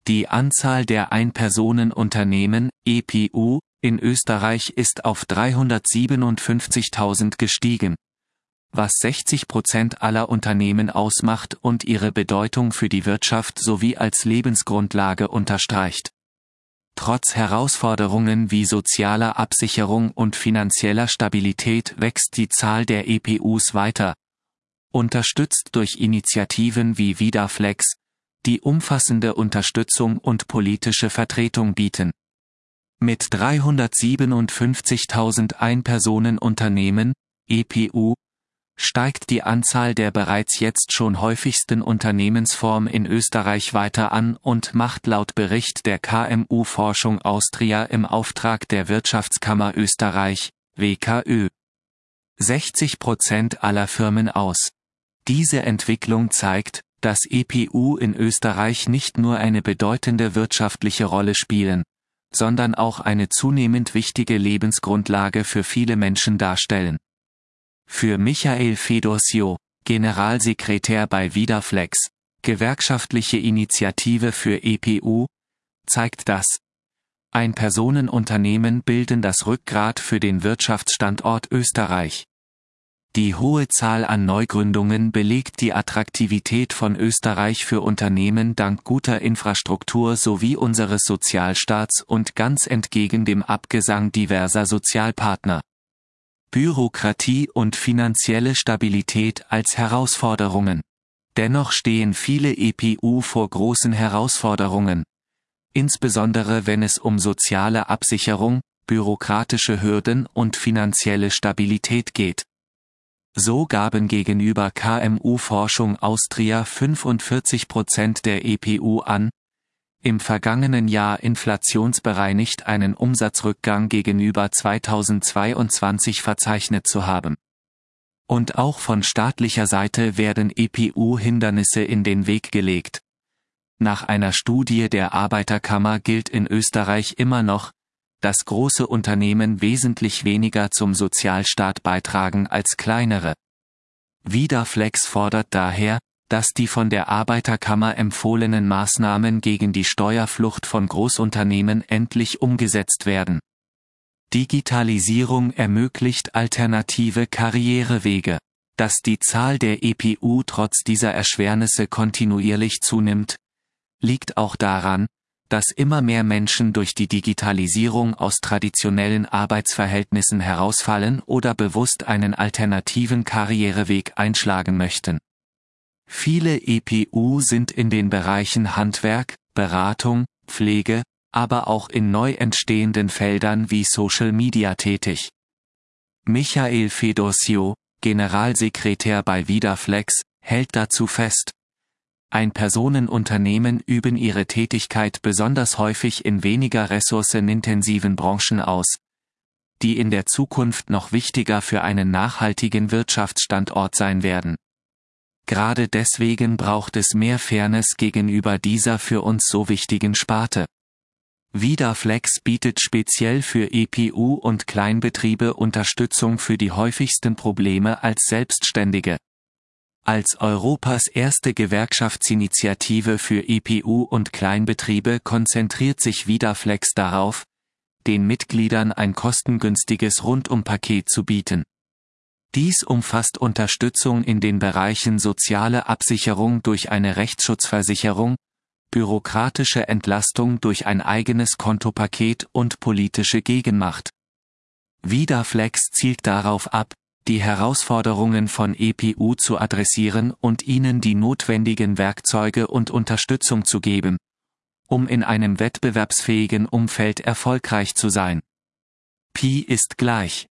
Die Anzahl der Ein-Personen-Unternehmen, EPU, in Österreich ist auf 357.000 gestiegen, was 60% aller Unternehmen ausmacht und ihre Bedeutung für die Wirtschaft sowie als Lebensgrundlage unterstreicht. Trotz Herausforderungen wie sozialer Absicherung und finanzieller Stabilität wächst die Zahl der EPUs weiter, unterstützt durch Initiativen wie VidaFlex, die umfassende Unterstützung und politische Vertretung bieten. Mit 357.000 Ein-Personen-Unternehmen, EPU, steigt die Anzahl der bereits jetzt schon häufigsten Unternehmensform in Österreich weiter an und macht laut Bericht der KMU-Forschung Austria im Auftrag der Wirtschaftskammer Österreich, WKÖ, 60% aller Firmen aus. Diese Entwicklung zeigt, dass EPU in Österreich nicht nur eine bedeutende wirtschaftliche Rolle spielen, sondern auch eine zunehmend wichtige Lebensgrundlage für viele Menschen darstellen. Für Michael Fedosio, Generalsekretär bei VidaFlex, gewerkschaftliche Initiative für EPU, zeigt das: Ein-Personen-Unternehmen bilden das Rückgrat für den Wirtschaftsstandort Österreich. Die hohe Zahl an Neugründungen belegt die Attraktivität von Österreich für Unternehmen dank guter Infrastruktur sowie unseres Sozialstaats und ganz entgegen dem Abgesang diverser Sozialpartner. Bürokratie und finanzielle Stabilität als Herausforderungen. Dennoch stehen viele EPU vor großen Herausforderungen, insbesondere wenn es um soziale Absicherung, bürokratische Hürden und finanzielle Stabilität geht. So gaben gegenüber KMU-Forschung Austria 45% der EPU an, im vergangenen Jahr inflationsbereinigt einen Umsatzrückgang gegenüber 2022 verzeichnet zu haben. Und auch von staatlicher Seite werden EPU-Hindernisse in den Weg gelegt. Nach einer Studie der Arbeiterkammer gilt in Österreich immer noch, dass große Unternehmen wesentlich weniger zum Sozialstaat beitragen als kleinere. VidaFlex fordert daher, dass die von der Arbeiterkammer empfohlenen Maßnahmen gegen die Steuerflucht von Großunternehmen endlich umgesetzt werden. Digitalisierung ermöglicht alternative Karrierewege. Dass die Zahl der EPU trotz dieser Erschwernisse kontinuierlich zunimmt, liegt auch daran, dass immer mehr Menschen durch die Digitalisierung aus traditionellen Arbeitsverhältnissen herausfallen oder bewusst einen alternativen Karriereweg einschlagen möchten. Viele EPU sind in den Bereichen Handwerk, Beratung, Pflege, aber auch in neu entstehenden Feldern wie Social Media tätig. Michael Fedosio, Generalsekretär bei VidaFlex, hält dazu fest: Ein-Personen-Unternehmen üben ihre Tätigkeit besonders häufig in weniger ressourcenintensiven Branchen aus, die in der Zukunft noch wichtiger für einen nachhaltigen Wirtschaftsstandort sein werden. Gerade deswegen braucht es mehr Fairness gegenüber dieser für uns so wichtigen Sparte. VidaFlex bietet speziell für EPU und Kleinbetriebe Unterstützung für die häufigsten Probleme als Selbstständige. Als Europas erste Gewerkschaftsinitiative für EPU und Kleinbetriebe konzentriert sich VidaFlex darauf, den Mitgliedern ein kostengünstiges Rundumpaket zu bieten. Dies umfasst Unterstützung in den Bereichen soziale Absicherung durch eine Rechtsschutzversicherung, bürokratische Entlastung durch ein eigenes Kontopaket und politische Gegenmacht. VidaFlex zielt darauf ab, die Herausforderungen von EPU zu adressieren und ihnen die notwendigen Werkzeuge und Unterstützung zu geben, um in einem wettbewerbsfähigen Umfeld erfolgreich zu sein. Pi ist gleich